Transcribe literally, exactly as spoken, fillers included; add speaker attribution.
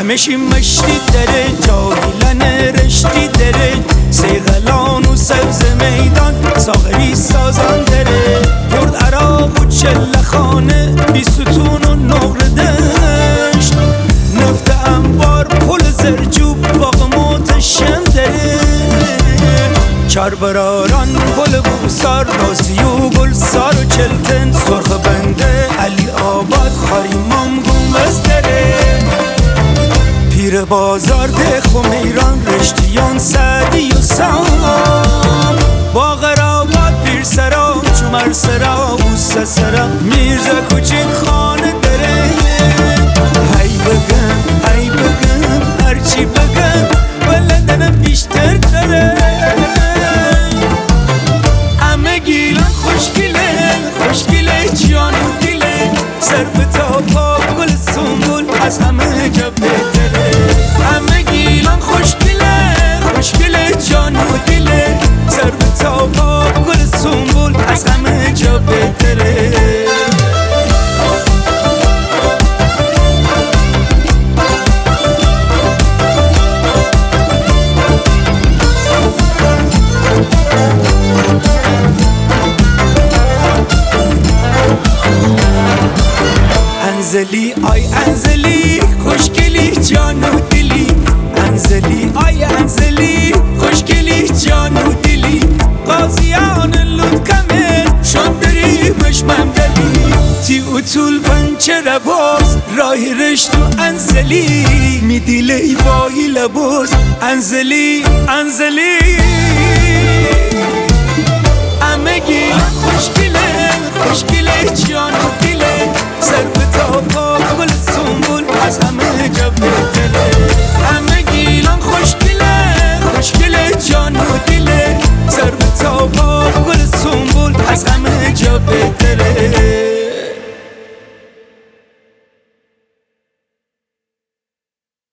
Speaker 1: همشی مشتی داره جاهیلن رشتی داره سیغلان و سبز میدان ساغری سازان داره برد عراق و چله خانه بی ستون و نقر دشت نفت انبار پل زرجوب باغ متشم داره چربراران پل بوسار نازی و گلسار و چلتن سرخ بنده علی آباد خاریمام گنبز داره پیر بازار ده خمیران رشتیان سعدی و سام باغ راباد پیر سرا چومر سرا بوسه سرا میرزا کوچین خانه داره هی بگم هی بگم هرچی بگم ولدنم بیشتر داره همه گیلان خوشگله خوشگله جان و دیله سر به تا پا گل سنبول از همه جا بهتره همه گیلان خوشگله خوشگله جان و دیله سر به تا پا گل سنبول از همه جا بهتره انزلی آی انزلی خوشگلی جان و دلی انزلی آی انزلی خوشگلی جان و دلی قاضیان لودکمه شاندری مشمم دلی تی اتول پنچه باز راه رشت و انزلی میدیله ای باهی لباس انزلی انزلی همه گیلان خوشگله خوشگله جان و